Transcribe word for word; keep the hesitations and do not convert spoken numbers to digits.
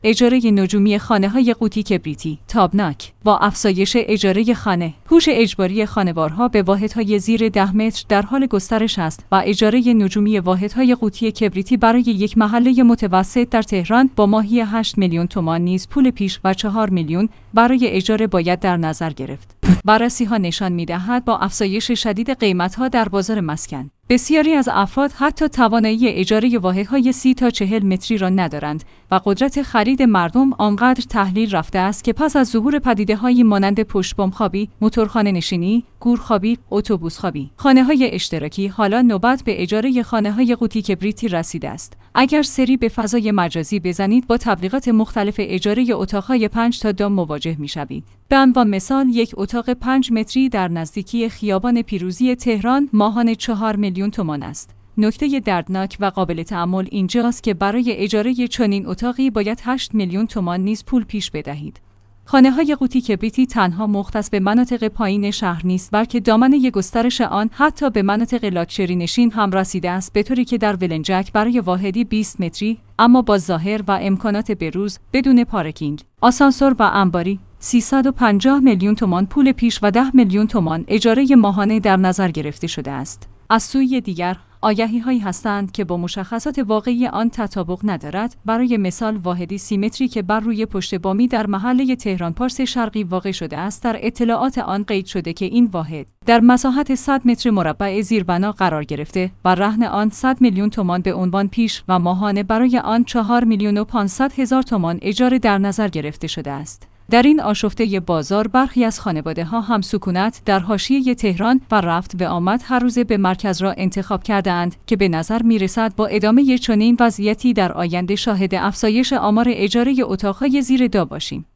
اجاره نجومی خانه‌های قوطی کبریتی تابناک. با افزایش اجاره خانه، هوش اجباری خانوارها به واحدهای زیر ده متر در حال گسترش است و اجاره نجومی واحدهای قوطی کبریتی برای یک محله متوسط در تهران با ماهی هشت میلیون تومان نیز پول پیش و چهار میلیون برای اجاره باید در نظر گرفت. بررسی‌ها نشان می‌دهد با افزایش شدید قیمت‌ها در بازار مسکن، بسیاری از افراد حتی توانایی اجاره واحدهای سی تا چهل متری را ندارند و قدرت خرید مردم آنقدر تحلیل رفته است که پس از ظهور پدیده‌هایی مانند پشت بام خوابی، موتورخانه نشینی، گورخوابی، اتوبوس خوابی، خانه‌های اشتراکی، حالا نوبت به اجاره خانه‌های قوطی کبریتی رسیده است. اگر سری به فضای مجازی بزنید با تبلیغات مختلف اجاره اتاق‌های پنج تا دام مواجه می‌شوید. به عنوان مثال یک اتاق پنج متری در نزدیکی خیابان پیروزی تهران ماهانه چهار میلیون تومان است. نکته دردناک و قابل تأمل اینجاست که برای اجاره چنین اتاقی باید هشت میلیون تومان نیز پول پیش بدهید. خانه‌های قوطی کبریتی تنها مختص به مناطق پایین شهر نیست، بلکه دامنه گسترش آن حتی به مناطق لاکچری نشین هم رسیده است، به طوری که در ولنجک برای واحدی بیست متری اما با ظاهر و امکانات بروز بدون پارکینگ، آسانسور و انباری سیصد و پنجاه میلیون تومان پول پیش و ده میلیون تومان اجاره ماهانه در نظر گرفته شده است. از سوی دیگر آگهی‌هایی هستند که با مشخصات واقعی آن تطابق ندارد. برای مثال واحدی سی متری که بر روی پشت بامی در محله تهران پارس شرقی واقع شده است، در اطلاعات آن قید شده که این واحد در مساحت صد متر مربع زیربنا قرار گرفته و رهن آن صد میلیون تومان به عنوان پیش و ماهانه برای آن چهار میلیون و پانصد هزار تومان اجاره در نظر گرفته شده است. در این آشفته بازار برخی از خانواده‌ها هم سکونت در حاشیه تهران و رفت و آمد هر روزه به مرکز را انتخاب کرده‌اند که به نظر می‌رسد با ادامه چنین وضعیتی در آینده شاهد افزایش آمار اجاره اتاق‌های زیر دا باشیم.